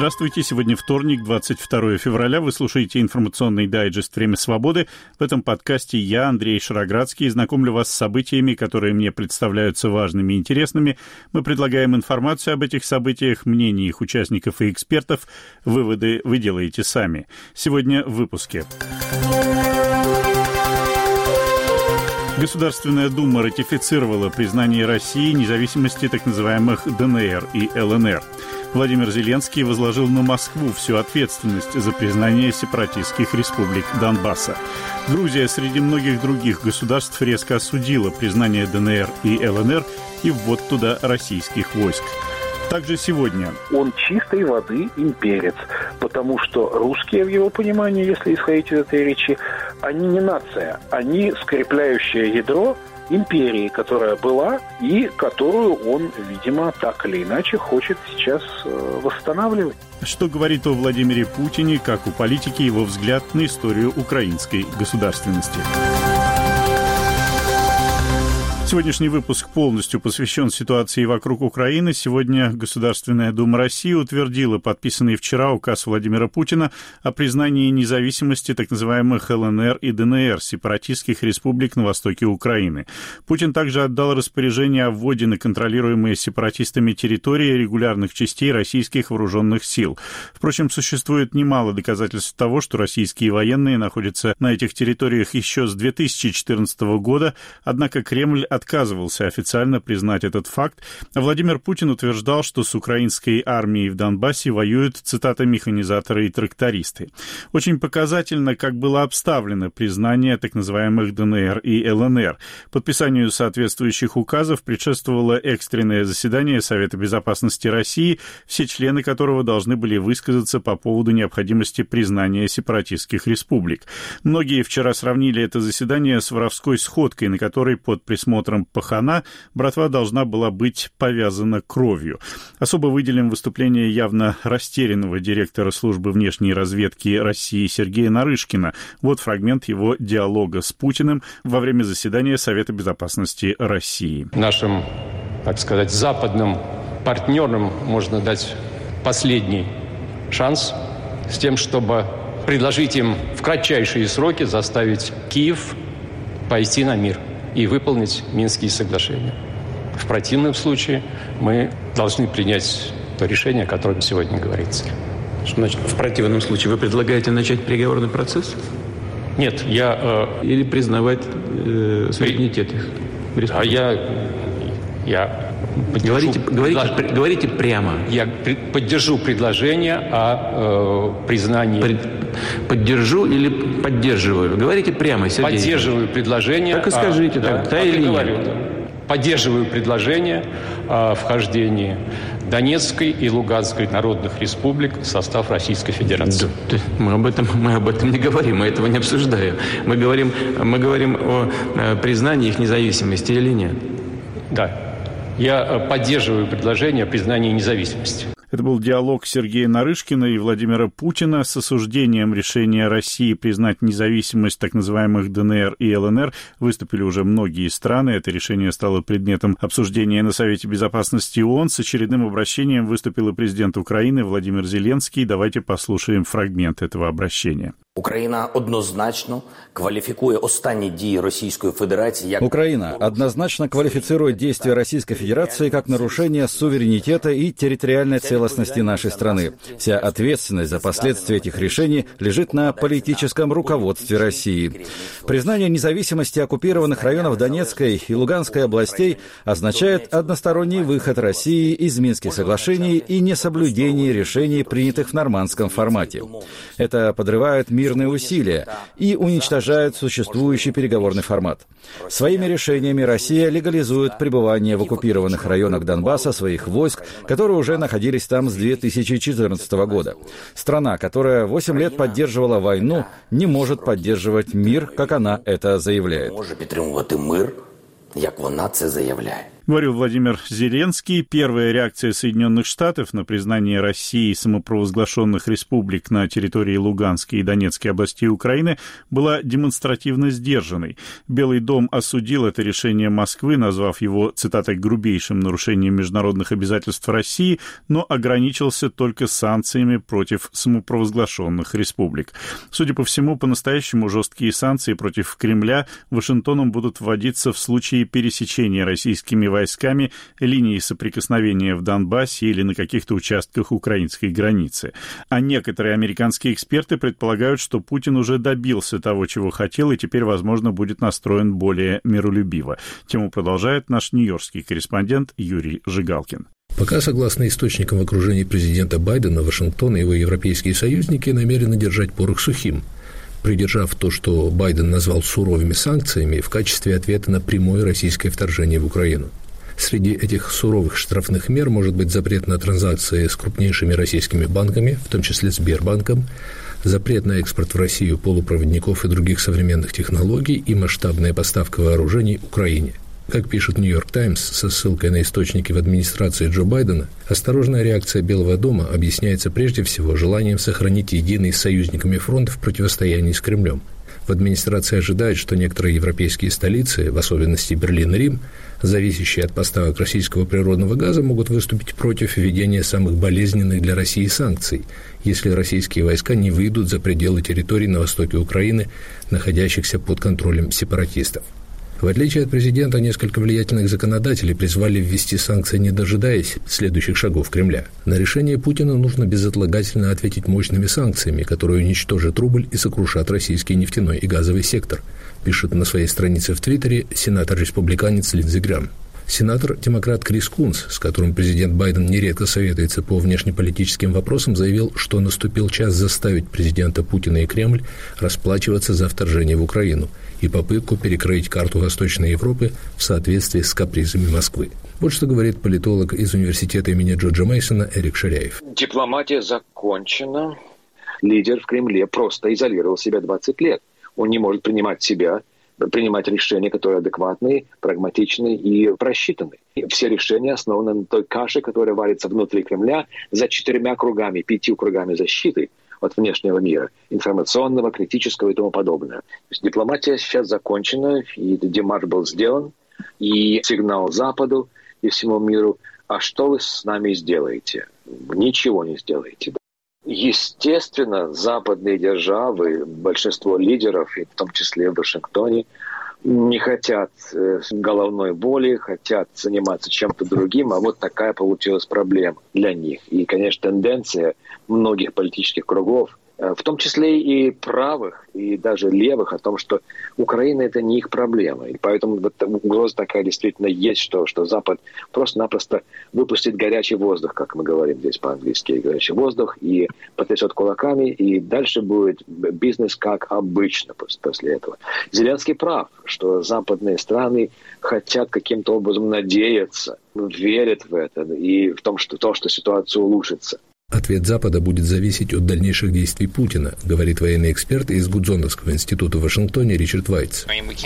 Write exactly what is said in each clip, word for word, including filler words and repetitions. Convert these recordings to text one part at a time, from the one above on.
Здравствуйте. Сегодня вторник, двадцать второе февраля. Вы слушаете информационный дайджест «Время свободы». В этом подкасте я, Андрей Шароградский, знакомлю вас с событиями, которые мне представляются важными и интересными. Мы предлагаем информацию об этих событиях, мнения их участников и экспертов. Выводы вы делаете сами. Сегодня в выпуске. Государственная Дума ратифицировала признание России независимости так называемых ДНР и ЛНР. Владимир Зеленский возложил на Москву всю ответственность за признание сепаратистских республик Донбасса. Грузия среди многих других государств резко осудила признание ДНР и ЛНР и ввод туда российских войск. Также сегодня. Он чистой воды имперец, потому что русские, в его понимании, если исходить из этой речи, они не нация, они скрепляющее ядро империи, которая была и которую он, видимо, так или иначе хочет сейчас восстанавливать. Что говорит о Владимире Путине, как у политики его взгляд на историю украинской государственности? Сегодняшний выпуск полностью посвящен ситуации вокруг Украины. Сегодня Государственная Дума России утвердила подписанный вчера указ Владимира Путина о признании независимости так называемых ЛНР и ДНР, сепаратистских республик на востоке Украины. Путин также отдал распоряжение о вводе на контролируемые сепаратистами территории регулярных частей российских вооруженных сил. Впрочем, существует немало доказательств того, что российские военные находятся на этих территориях еще с две тысячи четырнадцатого года, однако Кремль отказывался официально признать этот факт. Владимир Путин утверждал, что с украинской армией в Донбассе воюют, цитата, механизаторы и трактористы. Очень показательно, как было обставлено признание так называемых ДНР и ЛНР. Подписанию соответствующих указов предшествовало экстренное заседание Совета безопасности России, все члены которого должны были высказаться по поводу необходимости признания сепаратистских республик. Многие вчера сравнили это заседание с воровской сходкой, на которой под присмотром пахана братва должна была быть повязана кровью. Особо выделим выступление явно растерянного директора службы внешней разведки России Сергея Нарышкина. Вот фрагмент его диалога с Путиным во время заседания Совета безопасности России. Нашим, так сказать, западным партнерам можно дать последний шанс с тем, чтобы предложить им в кратчайшие сроки заставить Киев пойти на мир и выполнить Минские соглашения. В противном случае мы должны принять то решение, о котором сегодня говорится. Что значит в противном случае? Вы предлагаете начать переговорный процесс? Нет, я... Э... Или признавать э, суверенитет их? А я... я говорите, говорите, предлож... говорите прямо. Я поддержу предложение о э, признании... Пред... Поддержу или поддерживаю? Говорите прямо, Сергей. Поддерживаю предложение... Так и скажите, о... так, да, да или говорю, нет? Да. Поддерживаю предложение о вхождении Донецкой и Луганской народных республик в состав Российской Федерации. Да, мы, об этом, мы об этом не говорим, мы этого не обсуждаем. Мы говорим, мы говорим о признании их независимости или нет? Да. Я поддерживаю предложение о признании независимости. Это был диалог Сергея Нарышкина и Владимира Путина с осуждением решения России признать независимость так называемых ДНР и ЛНР. Выступили уже многие страны. Это решение стало предметом обсуждения на Совете безопасности ООН. С очередным обращением выступил и президент Украины Владимир Зеленский. Давайте послушаем фрагмент этого обращения. Україна однозначно квалификует останні дії Российской Федерации як... Украина однозначно квалифицирует действия Российской Федерации как нарушение суверенитета и территориальной целостности нашей страны. Вся ответственность за последствия этих решений лежит на политическом руководстве России. Признание независимости оккупированных районов Донецкой и Луганской областей означает односторонний выход России из Минских соглашений и несоблюдение решений, принятых в нормандском формате. Это подрывает мир усилия и уничтожают существующий переговорный формат. Своими решениями Россия легализует пребывание в оккупированных районах Донбасса своих войск, которые уже находились там с две тысячи четырнадцатого года. Страна, которая восемь лет поддерживала войну, не может поддерживать мир, как она это заявляет. Може підтримувати мир, як вона це заявляє. Говорил Владимир Зеленский. Первая реакция Соединенных Штатов на признание России самопровозглашенных республик на территории Луганской и Донецкой областей Украины была демонстративно сдержанной. Белый дом осудил это решение Москвы, назвав его, цитатой, грубейшим нарушением международных обязательств России, но ограничился только санкциями против самопровозглашенных республик. Судя по всему, по-настоящему жесткие санкции против Кремля Вашингтоном будут вводиться в случае пересечения российскими войсками войсками линии соприкосновения в Донбассе или на каких-то участках украинской границы. А некоторые американские эксперты предполагают, что Путин уже добился того, чего хотел, и теперь, возможно, будет настроен более миролюбиво. Тему продолжает наш нью-йоркский корреспондент Юрий Жигалкин. Пока, согласно источникам в окружении президента Байдена, Вашингтон и его европейские союзники намерены держать порох сухим, придержав то, что Байден назвал суровыми санкциями в качестве ответа на прямое российское вторжение в Украину. Среди этих суровых штрафных мер может быть запрет на транзакции с крупнейшими российскими банками, в том числе Сбербанком, запрет на экспорт в Россию полупроводников и других современных технологий и масштабная поставка вооружений Украине. Как пишет «Нью-Йорк Таймс» со ссылкой на источники в администрации Джо Байдена, осторожная реакция Белого дома объясняется прежде всего желанием сохранить единый с союзниками фронт в противостоянии с Кремлем. В администрации ожидает, что некоторые европейские столицы, в особенности Берлин и Рим, зависящие от поставок российского природного газа, могут выступить против введения самых болезненных для России санкций, если российские войска не выйдут за пределы территорий на востоке Украины, находящихся под контролем сепаратистов. В отличие от президента, несколько влиятельных законодателей призвали ввести санкции, не дожидаясь следующих шагов Кремля. На решение Путина нужно безотлагательно ответить мощными санкциями, которые уничтожат рубль и сокрушат российский нефтяной и газовый сектор, пишет на своей странице в Твиттере сенатор-республиканец Линдзи Грэм. Сенатор-демократ Крис Кунс, с которым президент Байден нередко советуется по внешнеполитическим вопросам, заявил, что наступил час заставить президента Путина и Кремль расплачиваться за вторжение в Украину и попытку перекроить карту Восточной Европы в соответствии с капризами Москвы. Вот что говорит политолог из университета имени Джорджа Мейсона Эрик Шаряев. Дипломатия закончена. Лидер в Кремле просто изолировал себя двадцать лет. Он не может принимать себя, принимать решения, которые адекватные, прагматичные и просчитанные. Все решения основаны на той каше, которая варится внутри Кремля за четырьмя кругами, пятью кругами защиты от внешнего мира, информационного, критического и тому подобное. То есть дипломатия сейчас закончена, и демарш был сделан, и сигнал Западу и всему миру: а что вы с нами сделаете? Ничего не сделаете. Естественно, западные державы, большинство лидеров, и в том числе в Вашингтоне, не хотят э, головной боли, хотят заниматься чем-то другим, а вот такая получилась проблема для них. И, конечно, тенденция многих политических кругов, э, в том числе и правых, и даже левых, о том, что Украина – это не их проблема. И поэтому вот угроза такая действительно есть, что, что Запад просто-напросто выпустит горячий воздух, как мы говорим здесь по-английски, горячий воздух, и потрясет кулаками, и дальше будет бизнес как обычно после этого. Зеленский прав, что западные страны хотят каким-то образом надеяться, верят в это и в том, что, то, что ситуация улучшится. Ответ Запада будет зависеть от дальнейших действий Путина, говорит военный эксперт из Гудзоновского института в Вашингтоне Ричард Вайтс.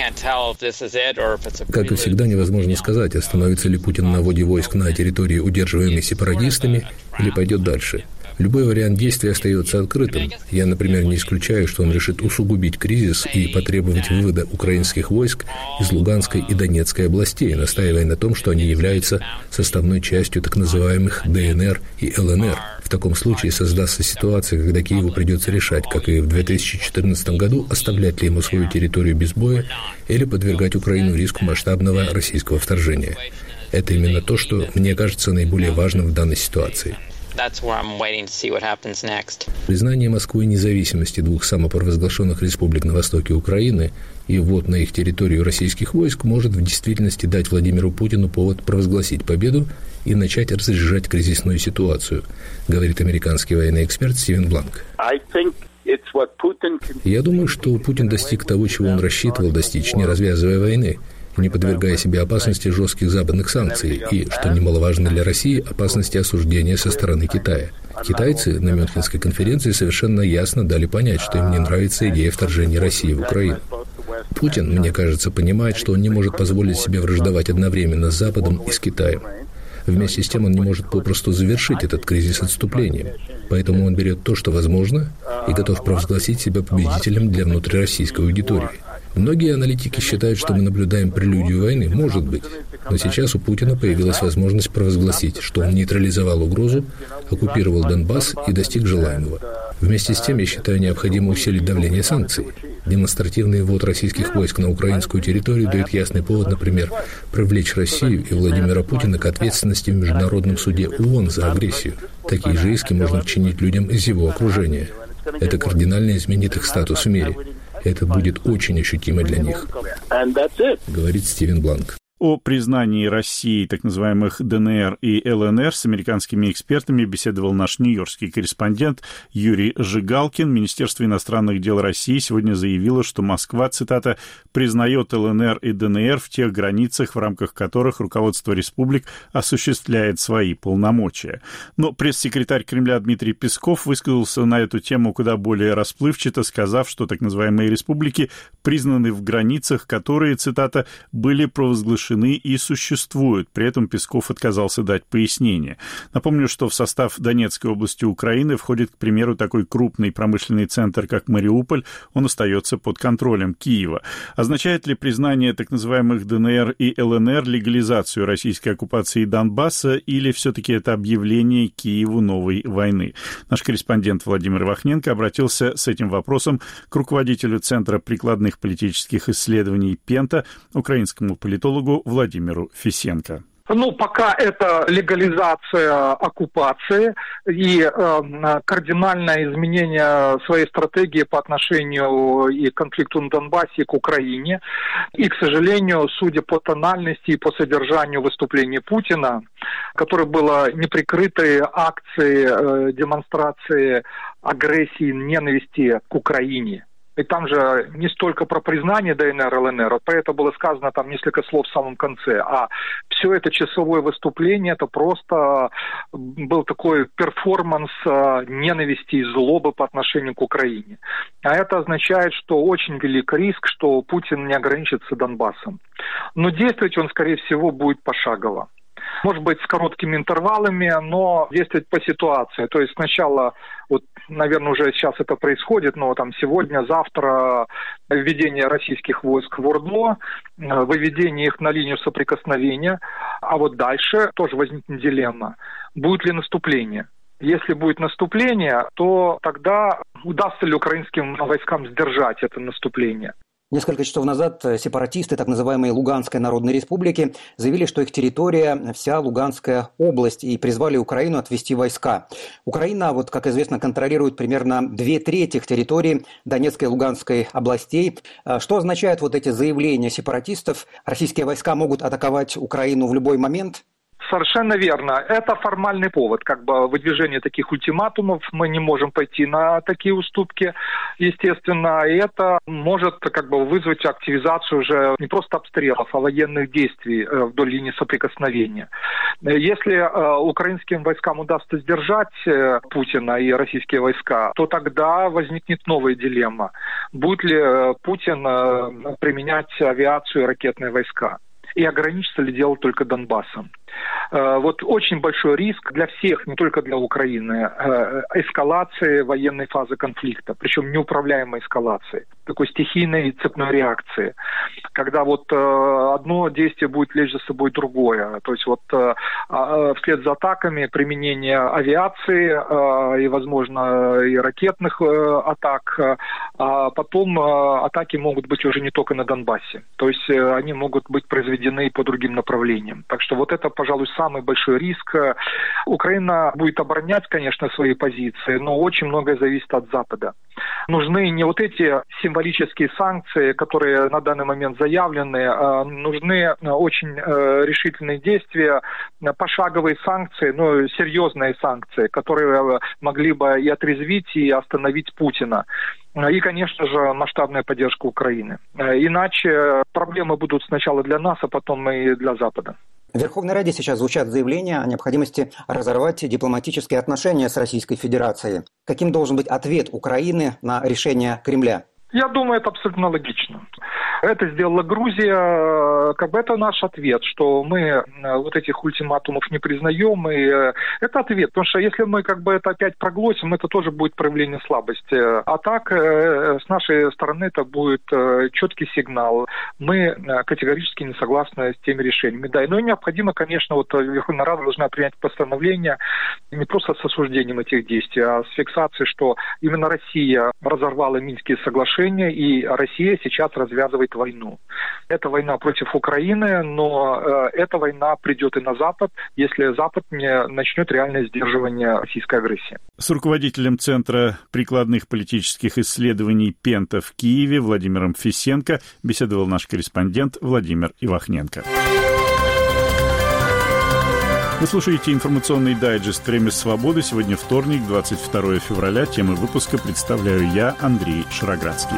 Как и всегда, невозможно сказать, остановится ли Путин на вводе войск на территории, удерживаемой сепаратистами, или пойдет дальше. Любой вариант действия остается открытым. Я, например, не исключаю, что он решит усугубить кризис и потребовать вывода украинских войск из Луганской и Донецкой областей, настаивая на том, что они являются составной частью так называемых Дэ Эн Эр и Эл Эн Эр. В таком случае создастся ситуация, когда Киеву придется решать, как и в две тысячи четырнадцатом году, оставлять ли ему свою территорию без боя или подвергать Украину риску масштабного российского вторжения. Это именно то, что мне кажется наиболее важным в данной ситуации. Признание Москвы независимости двух самопровозглашенных республик на востоке Украины и ввод на их территорию российских войск может в действительности дать Владимиру Путину повод провозгласить победу и начать разряжать кризисную ситуацию, говорит американский военный эксперт Стивен Бланк. Я думаю, что Путин достиг того, чего он рассчитывал достичь, не развязывая войны, не подвергая себе опасности жестких западных санкций и, что немаловажно для России, опасности осуждения со стороны Китая. Китайцы на Мюнхенской конференции совершенно ясно дали понять, что им не нравится идея вторжения России в Украину. Путин, мне кажется, понимает, что он не может позволить себе враждовать одновременно с Западом и с Китаем. Вместе с тем он не может попросту завершить этот кризис отступлением. Поэтому он берет то, что возможно, и готов провозгласить себя победителем для внутрироссийской аудитории. Многие аналитики считают, что мы наблюдаем прелюдию войны. Может быть. Но сейчас у Путина появилась возможность провозгласить, что он нейтрализовал угрозу, оккупировал Донбасс и достиг желаемого. Вместе с тем, я считаю, необходимо усилить давление санкций. Демонстративный ввод российских войск на украинскую территорию дает ясный повод, например, привлечь Россию и Владимира Путина к ответственности в Международном суде ООН за агрессию. Такие же иски можно чинить людям из его окружения. Это кардинально изменит их статус в мире. Это будет очень ощутимо для них, говорит Стивен Бланк. О признании России так называемых ДНР и ЛНР с американскими экспертами беседовал наш нью-йоркский корреспондент Юрий Жигалкин. Министерство иностранных дел России сегодня заявило, что Москва, цитата, «признает ЛНР и ДНР в тех границах, в рамках которых руководство республик осуществляет свои полномочия». Но пресс-секретарь Кремля Дмитрий Песков высказался на эту тему куда более расплывчато, сказав, что так называемые республики признаны в границах, которые, цитата, «были провозглашены и существуют». При этом Песков отказался дать пояснение. Напомню, что в состав Донецкой области Украины входит, к примеру, такой крупный промышленный центр, как Мариуполь. Он остается под контролем Киева. Означает ли признание так называемых ДНР и ЛНР легализацию российской оккупации Донбасса, или все-таки это объявление Киеву новой войны? Наш корреспондент Владимир Вахненко обратился с этим вопросом к руководителю Центра прикладных политических исследований «Пента», украинскому политологу Владимиру Фисенко. Ну, пока это легализация оккупации и э, кардинальное изменение своей стратегии по отношению и к конфликту на Донбассе, и к Украине. И, к сожалению, судя по тональности и по содержанию выступления Путина, которое было неприкрытой акцией э, демонстрации агрессии, ненависти к Украине. И там же не столько про признание ДНР, ЛНР, про это было сказано там несколько слов в самом конце, а все это часовое выступление, это просто был такой перформанс ненависти и злобы по отношению к Украине. А это означает, что очень велик риск, что Путин не ограничится Донбассом. Но действовать он, скорее всего, будет пошагово. Может быть, с короткими интервалами, но действовать по ситуации. То есть сначала, вот, наверное, уже сейчас это происходит, но там сегодня, завтра введение российских войск в Ордло, выведение их на линию соприкосновения, а вот дальше тоже возникнет дилемма. Будет ли наступление? Если будет наступление, то тогда удастся ли украинским войскам сдержать это наступление? Несколько часов назад сепаратисты так называемой Луганской Народной Республики заявили, что их территория – вся Луганская область, и призвали Украину отвести войска. Украина, вот, как известно, контролирует примерно две трети территории Донецкой и Луганской областей. Что означают вот эти заявления сепаратистов? Российские войска могут атаковать Украину в любой момент? Совершенно верно. Это формальный повод, как бы выдвижение таких ультиматумов. Мы не можем пойти на такие уступки, естественно. И это может как бы вызвать активизацию уже не просто обстрелов, а военных действий вдоль линии соприкосновения. Если э, украинским войскам удастся сдержать э, Путина и российские войска, то тогда возникнет новая дилемма. Будет ли э, Путин э, применять авиацию и ракетные войска? И ограничится ли дело только Донбассом? Вот очень большой риск для всех, не только для Украины, эскалации военной фазы конфликта, причем неуправляемой эскалации, такой стихийной цепной реакции, когда вот одно действие будет влечь за собой другое, то есть вот вслед за атаками применение авиации и, возможно, и ракетных атак, а потом атаки могут быть уже не только на Донбассе, то есть они могут быть произведены и по другим направлениям. Так что вот это, пожалуй, самый большой риск. Украина будет оборонять, конечно, свои позиции, но очень многое зависит от Запада. Нужны не вот эти символические санкции, которые на данный момент заявлены, а нужны очень решительные действия, пошаговые санкции, ну, серьезные санкции, которые могли бы и отрезвить, и остановить Путина. И, конечно же, масштабная поддержка Украины. Иначе проблемы будут сначала для нас, а потом и для Запада. В Верховной Раде сейчас звучат заявления о необходимости разорвать дипломатические отношения с Российской Федерацией. Каким должен быть ответ Украины на решение Кремля? Я думаю, это абсолютно логично. Это сделала Грузия. Как бы это наш ответ, что мы вот этих ультиматумов не признаем. И это ответ. Потому что если мы как бы это опять проглотим, это тоже будет проявление слабости. А так, с нашей стороны, это будет четкий сигнал. Мы категорически не согласны с теми решениями. Да, но необходимо, конечно, вот Верховная Рада должна принять постановление не просто с осуждением этих действий, а с фиксацией, что именно Россия разорвала Минские соглашения, и Россия сейчас развязывает войну. Это война против Украины, но э, эта война придет и на Запад, если Запад не начнет реальное сдерживание российской агрессии. С руководителем Центра прикладных политических исследований «Пента» в Киеве Владимиром Фисенко беседовал наш корреспондент Владимир Ивахненко. Вы слушаете информационный дайджест «Время свободы». Сегодня вторник, двадцать второе февраля. Темы выпуска представляю я, Андрей Шароградский.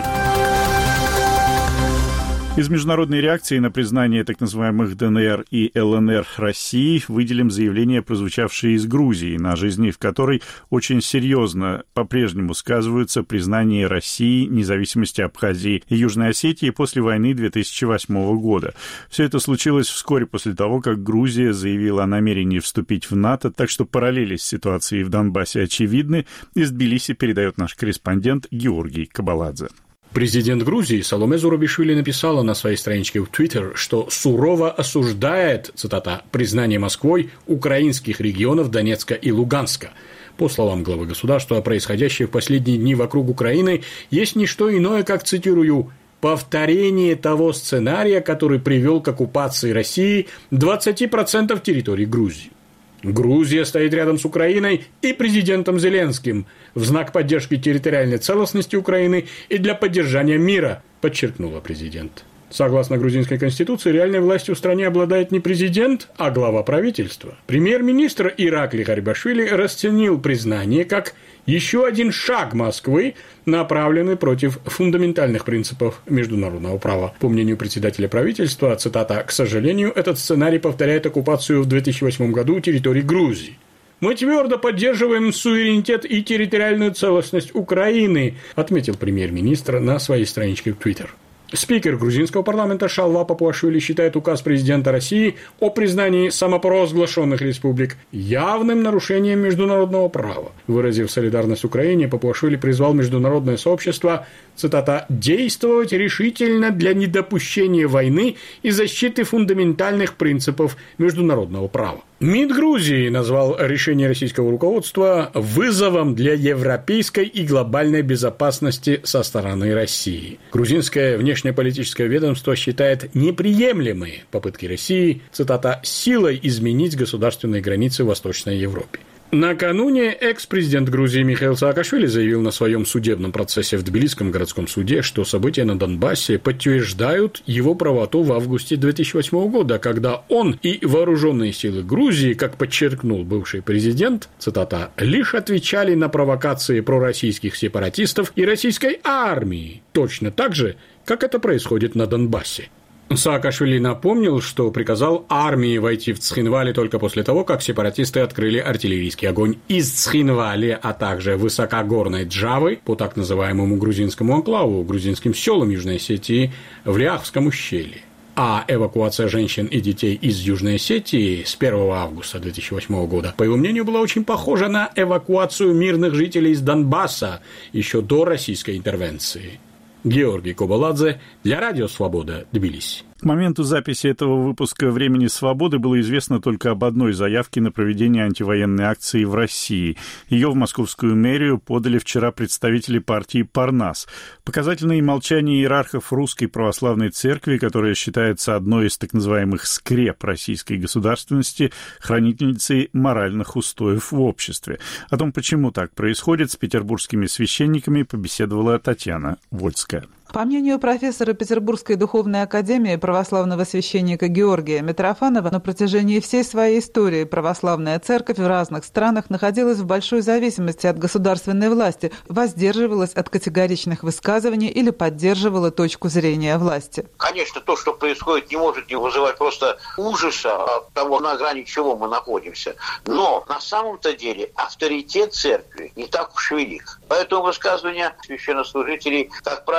Из международной реакции на признание так называемых ДНР и ЛНР России выделим заявление, прозвучавшее из Грузии, на жизни в которой очень серьезно по-прежнему сказываются признание России независимости Абхазии и Южной Осетии после войны две тысячи восьмого года. Все это случилось вскоре после того, как Грузия заявила о намерении вступить в НАТО, так что параллели с ситуацией в Донбассе очевидны. Из Тбилиси передает наш корреспондент Георгий Кабаладзе. Президент Грузии Саломе Зурабишвили написала на своей страничке в Твиттер, что сурово осуждает, цитата, «признание Москвой украинских регионов Донецка и Луганска». По словам главы государства, происходящее в последние дни вокруг Украины есть не что иное, как, цитирую, «повторение того сценария, который привел к оккупации России двадцати процентов территории Грузии». Грузия стоит рядом с Украиной и президентом Зеленским в знак поддержки территориальной целостности Украины и для поддержания мира, подчеркнула президент. Согласно грузинской конституции, реальной властью в стране обладает не президент, а глава правительства. Премьер-министр Иракли Гарибашвили расценил признание как еще один шаг Москвы, направленный против фундаментальных принципов международного права. По мнению председателя правительства, цитата, «к сожалению, этот сценарий повторяет оккупацию в две тысячи восьмом году территории Грузии. Мы твердо поддерживаем суверенитет и территориальную целостность Украины», отметил премьер-министр на своей страничке в Твиттер. Спикер грузинского парламента Шалва Папуашвили считает указ президента России о признании самопровозглашенных республик явным нарушением международного права. Выразив солидарность Украине, Папуашвили призвал международное сообщество, цитата, «действовать решительно для недопущения войны и защиты фундаментальных принципов международного права». МИД Грузии назвал решение российского руководства вызовом для европейской и глобальной безопасности со стороны России. Грузинское внешнеполитическое ведомство считает неприемлемые попытки России, цитата, «силой изменить государственные границы в Восточной Европе». Накануне экс-президент Грузии Михаил Саакашвили заявил на своем судебном процессе в Тбилисском городском суде, что события на Донбассе подтверждают его правоту в августе две тысячи восьмого года, когда он и вооруженные силы Грузии, как подчеркнул бывший президент, цитата, «лишь отвечали на провокации пророссийских сепаратистов и российской армии, точно так же, как это происходит на Донбассе». Саакашвили напомнил, что приказал армии войти в Цхинвали только после того, как сепаратисты открыли артиллерийский огонь из Цхинвали, а также высокогорной Джавы по так называемому грузинскому анклаву, грузинским селам Южной Осетии в Ляховском ущелье. А эвакуация женщин и детей из Южной Осетии с первого августа две тысячи восьмого года, по его мнению, была очень похожа на эвакуацию мирных жителей из Донбасса еще до российской интервенции. Георгий Кабаладзе для Радио Свобода, Тбилиси. К моменту записи этого выпуска «Времени свободы» было известно только об одной заявке на проведение антивоенной акции в России. Ее в московскую мэрию подали вчера представители партии «Парнас». Показательное молчание иерархов Русской Православной Церкви, которая считается одной из так называемых скреп российской государственности, хранительницей моральных устоев в обществе. О том, почему так происходит, с петербургскими священниками побеседовала Татьяна Вольская. По мнению профессора Петербургской духовной академии православного священника Георгия Митрофанова, на протяжении всей своей истории православная церковь в разных странах находилась в большой зависимости от государственной власти, воздерживалась от категоричных высказываний или поддерживала точку зрения власти. Конечно, то, что происходит, не может не вызывать просто ужаса от того, на грани чего мы находимся. Но на самом-то деле авторитет церкви не так уж велик. Поэтому высказывания священнослужителей, как правило,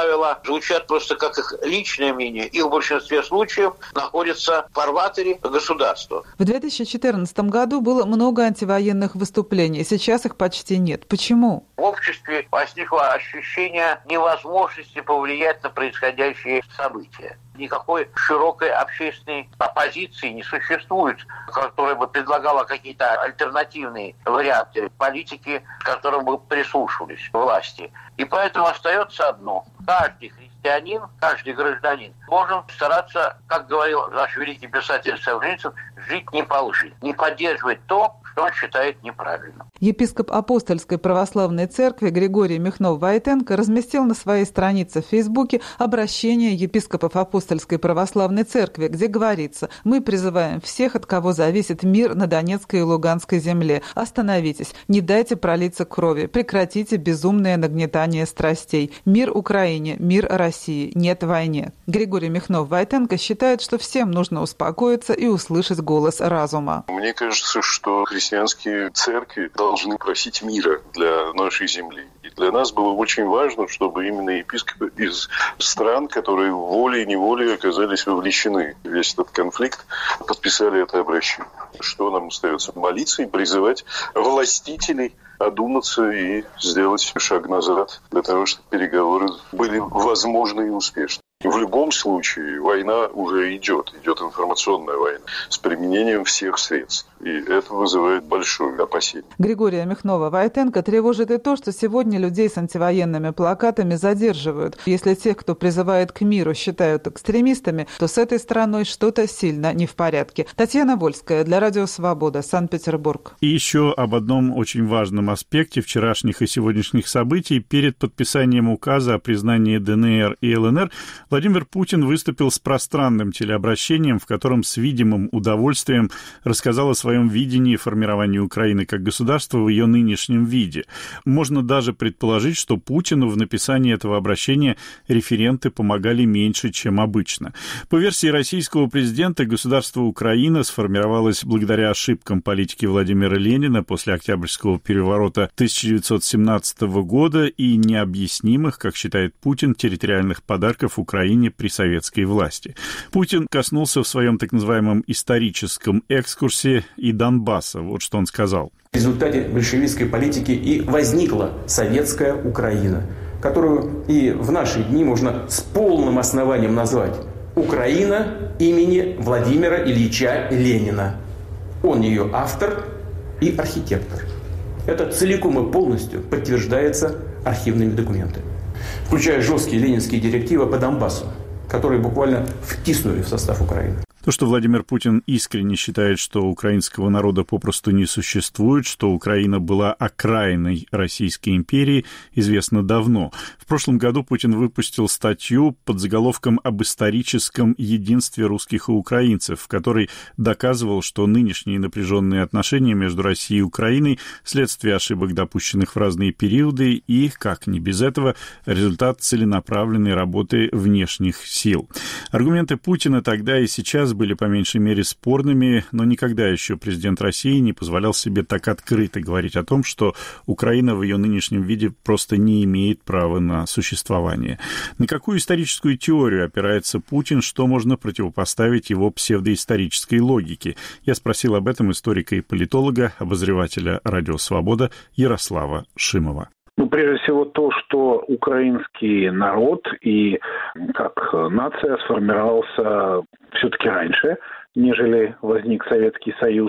звучат просто как их личное мнение и в большинстве случаев находятся в фарватере государства. В две тысячи четырнадцатом году было много антивоенных выступлений. Сейчас их почти нет. Почему? В обществе возникло ощущение невозможности повлиять на происходящие события. Никакой широкой общественной оппозиции не существует, которая бы предлагала какие-то альтернативные варианты политики, к которым бы прислушивались власти. И поэтому остается одно. Каждый христианин, каждый гражданин должен стараться, как говорил наш великий писатель Солженицын, жить не по лжи, не поддерживать то, что он считает неправильным. Епископ Апостольской православной церкви Григорий Михнов-Войтенко разместил на своей странице в Фейсбуке обращение епископов Апостольской православной церкви, где говорится: «Мы призываем всех, от кого зависит мир на Донецкой и Луганской земле. Остановитесь, не дайте пролиться крови, прекратите безумное нагнетание страстей. Мир Украине, мир России, нет войне». Григорий Михнов-Войтенко считает, что всем нужно успокоиться и услышать голос разума. Мне кажется, что христианские церкви должны просить мира для нашей земли. И для нас было очень важно, чтобы именно епископы из стран, которые волей-неволей оказались вовлечены в весь этот конфликт, подписали это обращение. Что нам остается? Молиться и призывать властителей одуматься и сделать шаг назад для того, чтобы переговоры были возможны и успешны. В любом случае война уже идет, идет информационная война с применением всех средств. И это вызывает большое опасение. Григория Михнова-Войтенко тревожит и то, что сегодня людей с антивоенными плакатами задерживают. Если тех, кто призывает к миру, считают экстремистами, то с этой страной что-то сильно не в порядке. Татьяна Вольская для Радио Свобода, Санкт-Петербург. И еще об одном очень важном аспекте вчерашних и сегодняшних событий. Перед подписанием указа о признании ДНР и ЛНР Владимир Путин выступил с пространным телеобращением, в котором с видимым удовольствием рассказал о своем видении формирования Украины как государства в ее нынешнем виде. Можно даже предположить, что Путину в написании этого обращения референты помогали меньше, чем обычно. По версии российского президента, государство Украина сформировалось благодаря ошибкам политики Владимира Ленина после Октябрьского переворота тысяча девятьсот семнадцатого года и необъяснимых, как считает Путин, территориальных подарков Украине при советской власти. Путин коснулся в своем так называемом историческом экскурсе и Донбасса. Вот что он сказал. В результате большевистской политики и возникла советская Украина, которую и в наши дни можно с полным основанием назвать Украина имени Владимира Ильича Ленина. Он ее автор и архитектор. Это целиком и полностью подтверждается архивными документами, включая жесткие ленинские директивы по Донбассу, которые буквально втиснули в состав Украины. То, что Владимир Путин искренне считает, что украинского народа попросту не существует, что Украина была окраиной Российской империи, известно давно. В прошлом году Путин выпустил статью под заголовком «Об историческом единстве русских и украинцев», в которой доказывал, что нынешние напряженные отношения между Россией и Украиной – следствие ошибок, допущенных в разные периоды, и, как не без этого, результат целенаправленной работы внешних сил. Аргументы Путина тогда и сейчас были по меньшей мере спорными, но никогда еще президент России не позволял себе так открыто говорить о том, что Украина в ее нынешнем виде просто не имеет права на существование. На какую историческую теорию опирается Путин, что можно противопоставить его псевдоисторической логике? Я спросил об этом историка и политолога, обозревателя «Радио Свобода» Ярослава Шимова. Ну, прежде всего, то, что украинский народ и как нация сформировался все-таки раньше, нежели возник Советский Союз.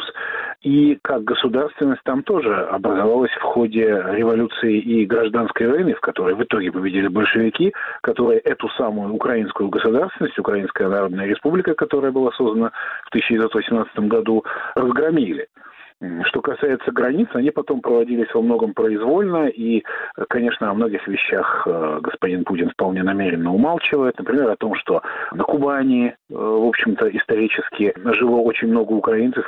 И как государственность там тоже образовалась в ходе революции и гражданской войны, в которой в итоге победили большевики, которые эту самую украинскую государственность, Украинская Народная Республика, которая была создана в тысяча девятьсот восемнадцатом году, разгромили. Что касается границ, они потом проводились во многом произвольно, и, конечно, о многих вещах господин Путин вполне намеренно умалчивает. Например, о том, что на Кубани, в общем-то, исторически жило очень много украинцев, и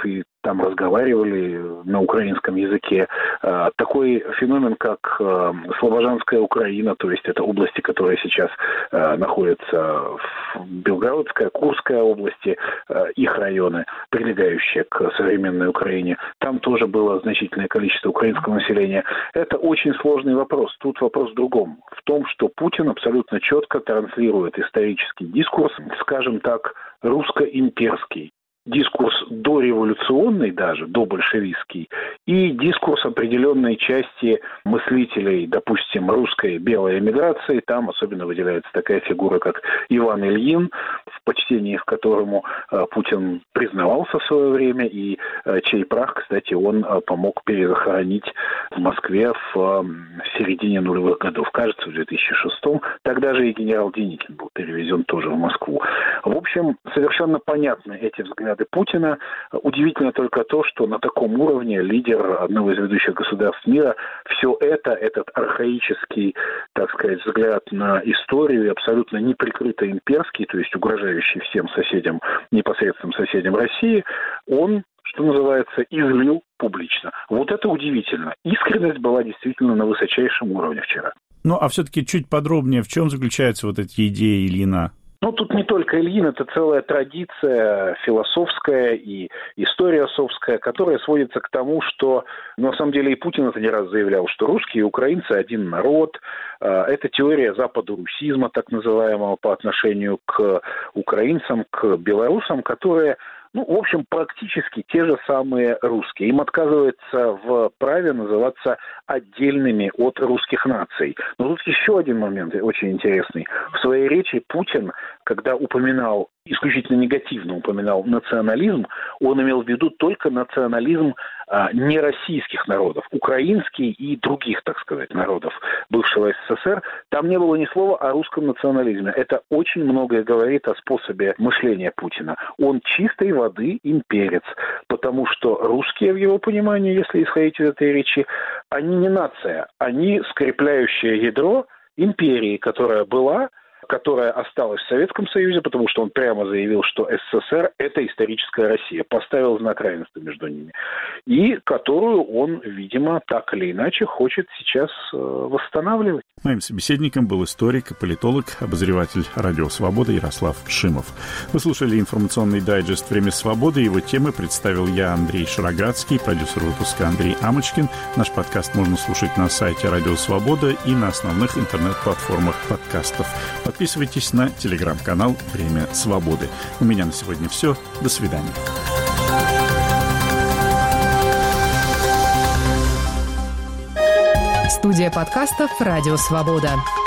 там разговаривали на украинском языке. Такой феномен, как Слобожанская Украина, то есть это области, которые сейчас находятся в Белгородской, Курской области, их районы, прилегающие к современной Украине. Там тоже было значительное количество украинского населения. Это очень сложный вопрос. Тут вопрос в другом. В том, что Путин абсолютно четко транслирует исторический дискурс, скажем так, русско-имперский. Дискурс дореволюционный даже, добольшевистский, и дискурс определенной части мыслителей, допустим, русской белой эмиграции. Там особенно выделяется такая фигура, как Иван Ильин, в почтении к которому Путин признавался в свое время, и чей прах, кстати, он помог перезахоронить в Москве в середине нулевых годов, кажется, в две тысячи шестом. Тогда же и генерал Деникин был перевезен тоже в Москву. В общем, совершенно понятны эти взгляды Путина. Удивительно только то, что на таком уровне лидер одного из ведущих государств мира все это, этот архаический, так сказать, взгляд на историю, абсолютно неприкрыто имперский, то есть угрожающий всем соседям, непосредственным соседям России, он, что называется, излил публично. Вот это удивительно. Искренность была действительно на высочайшем уровне вчера. Ну, а все-таки чуть подробнее, в чем заключаются вот эти идеи Ильина? Ну, тут не только Ильин, это целая традиция философская и историософская, которая сводится к тому, что, ну, на самом деле, и Путин это не раз заявлял, что русские и украинцы один народ. Это теория западорусизма, так называемого, по отношению к украинцам, к белорусам, которые, ну, в общем, практически те же самые русские. Им отказывается в праве называться отдельными от русских наций. Но тут еще один момент очень интересный. В своей речи Путин, когда упоминал, исключительно негативно упоминал национализм, он имел в виду только национализм а, нероссийских народов, украинский и других, так сказать, народов бывшего СССР. Там не было ни слова о русском национализме. Это очень многое говорит о способе мышления Путина. Он чистой воды имперец, потому что русские, в его понимании, если исходить из этой речи, они не нация, они скрепляющее ядро империи, которая была, которая осталась в Советском Союзе, потому что он прямо заявил, что СССР – это историческая Россия, поставил знак равенства между ними, и которую он, видимо, так или иначе хочет сейчас восстанавливать. Моим собеседником был историк и политолог, обозреватель «Радио Свобода» Ярослав Шимов. Вы слушали информационный дайджест «Время свободы». Его темы представил я, Андрей Шароградский, продюсер выпуска Андрей Амочкин. Наш подкаст можно слушать на сайте «Радио Свобода» и на основных интернет-платформах подкастов. Подписывайтесь на телеграм-канал «Время свободы». У меня на сегодня все. До свидания. Студия подкастов «Радио Свобода».